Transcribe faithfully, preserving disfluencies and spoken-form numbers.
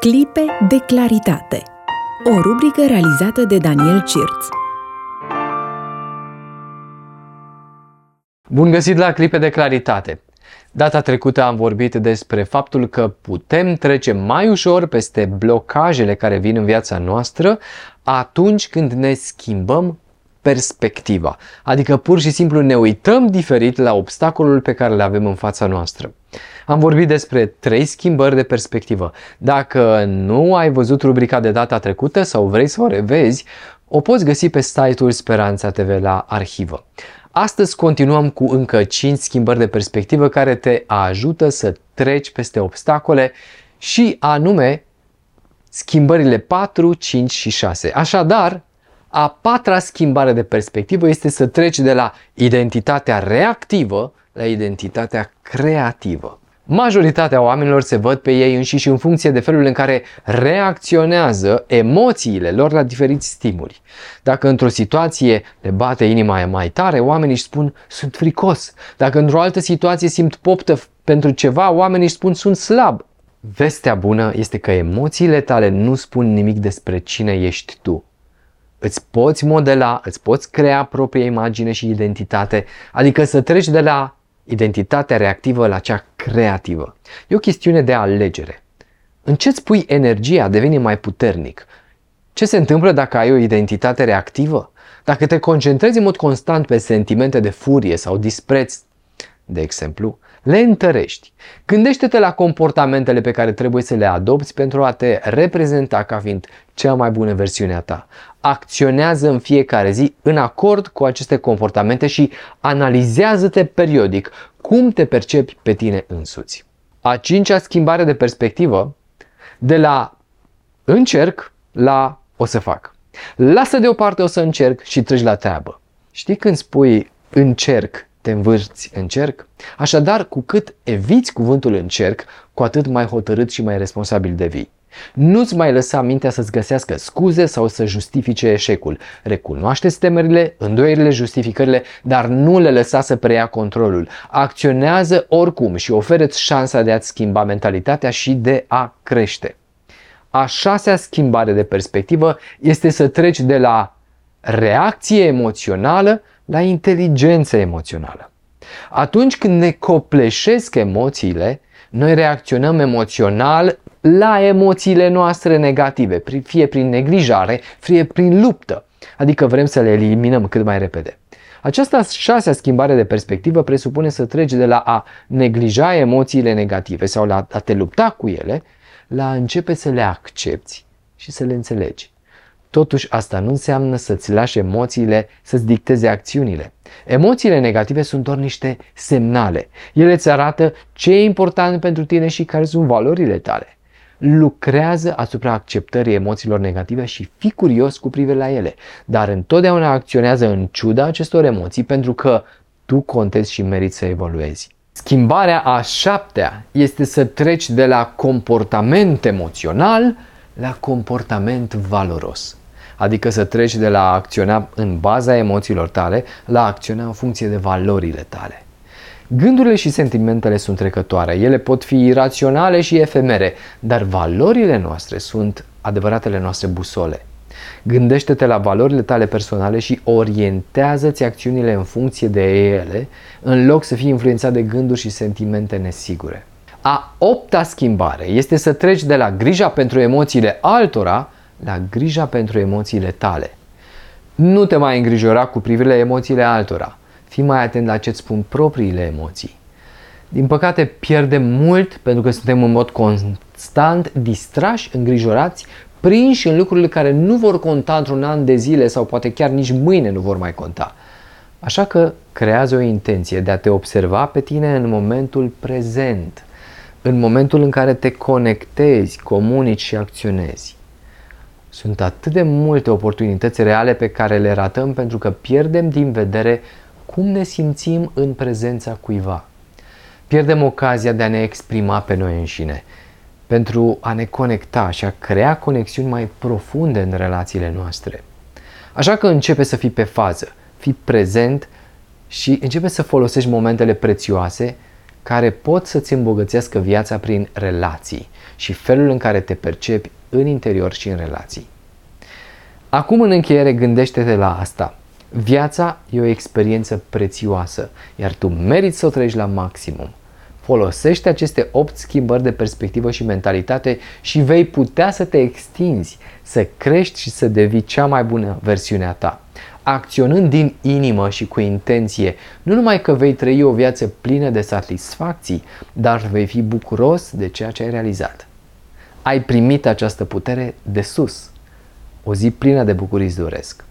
Clipe de claritate. O rubrică realizată de Daniel Cirț. Bun găsit la Clipe de claritate. Data trecută am vorbit despre faptul că putem trece mai ușor peste blocajele care vin în viața noastră atunci când ne schimbăm perspectiva. Adică pur și simplu ne uităm diferit la obstacolul pe care le avem în fața noastră. Am vorbit despre trei schimbări de perspectivă. Dacă nu ai văzut rubrica de data trecută sau vrei să o revezi, o poți găsi pe site-ul Speranța T V la arhivă. Astăzi continuăm cu încă cinci schimbări de perspectivă care te ajută să treci peste obstacole și anume schimbările patru, cinci și șase. Așadar, a patra schimbare de perspectivă este să treci de la identitatea reactivă la identitatea creativă. Majoritatea oamenilor se văd pe ei înșiși în funcție de felul în care reacționează emoțiile lor la diferiți stimuli. Dacă într-o situație le bate inima mai tare, oamenii își spun sunt fricos. Dacă într-o altă situație simt poftă pentru ceva, oamenii își spun sunt slab. Vestea bună este că emoțiile tale nu spun nimic despre cine ești tu. Îți poți modela, îți poți crea propria imagine și identitate, adică să treci de la identitatea reactivă la cea creativă. E o chestiune de alegere. În ce îți pui energia devine mai puternic? Ce se întâmplă dacă ai o identitate reactivă? Dacă te concentrezi în mod constant pe sentimente de furie sau dispreț, de exemplu, le întărești. Gândește-te la comportamentele pe care trebuie să le adopți pentru a te reprezenta ca fiind cea mai bună versiune a ta. Acționează în fiecare zi în acord cu aceste comportamente și analizează-te periodic cum te percepi pe tine însuți. A cincea schimbare de perspectivă, de la încerc la o să fac. Lasă deoparte o să încerc și treci la treabă. Știi când spui încerc, te învârți în cerc? Așadar, cu cât eviți cuvântul încerc, cu atât mai hotărât și mai responsabil devii. Nu-ți mai lăsa mintea să-ți găsească scuze sau să justifice eșecul. Recunoaște-ți temerile, îndoierile, justificările, dar nu le lăsa să preia controlul. Acționează oricum și oferă-ți șansa de a-ți schimba mentalitatea și de a crește. A șasea schimbare de perspectivă este să treci de la reacție emoțională la inteligență emoțională. Atunci când ne copleșesc emoțiile, noi reacționăm emoțional la emoțiile noastre negative, fie prin neglijare, fie prin luptă, adică vrem să le eliminăm cât mai repede. Această a șasea schimbare de perspectivă presupune să treci de la a neglija emoțiile negative sau la a te lupta cu ele, la a începe să le accepti și să le înțelegi. Totuși, asta nu înseamnă să-ți lași emoțiile să-ți dicteze acțiunile. Emoțiile negative sunt doar niște semnale. Ele îți arată ce e important pentru tine și care sunt valorile tale. Lucrează asupra acceptării emoțiilor negative și fii curios cu privire la ele. Dar întotdeauna acționează în ciuda acestor emoții pentru că tu contezi și meriți să evoluezi. Schimbarea a șaptea este să treci de la comportament emoțional la comportament valoros. Adică să treci de la a acționa în baza emoțiilor tale la a acționa în funcție de valorile tale. Gândurile și sentimentele sunt trecătoare, ele pot fi iraționale și efemere, dar valorile noastre sunt adevăratele noastre busole. Gândește-te la valorile tale personale și orientează-ți acțiunile în funcție de ele, în loc să fii influențat de gânduri și sentimente nesigure. A opta schimbare este să treci de la grija pentru emoțiile altora la grija pentru emoțiile tale. Nu te mai îngrijora cu privire la emoțiile altora. Fii mai atent la ce-ți spun propriile emoții. Din păcate, pierdem mult pentru că suntem în mod constant distrași, îngrijorați, prinși în lucrurile care nu vor conta într-un an de zile sau poate chiar nici mâine nu vor mai conta. Așa că creează o intenție de a te observa pe tine în momentul prezent, în momentul în care te conectezi, comunici și acționezi. Sunt atât de multe oportunități reale pe care le ratăm pentru că pierdem din vedere cum ne simțim în prezența cuiva. Pierdem ocazia de a ne exprima pe noi înșine, pentru a ne conecta și a crea conexiuni mai profunde în relațiile noastre. Așa că începe să fii pe fază, fii prezent și începe să folosești momentele prețioase care pot să-ți îmbogățească viața prin relații și felul în care te percepi în interior și în relații. Acum, în încheiere, gândește-te la asta. Viața e o experiență prețioasă, iar tu meriți să o trăiești la maximum. Folosește aceste opt schimbări de perspectivă și mentalitate și vei putea să te extinzi, să crești și să devii cea mai bună versiune a ta. Acționând din inimă și cu intenție, nu numai că vei trăi o viață plină de satisfacții, dar vei fi bucuros de ceea ce ai realizat. Ai primit această putere de sus. O zi plină de bucurii îți doresc.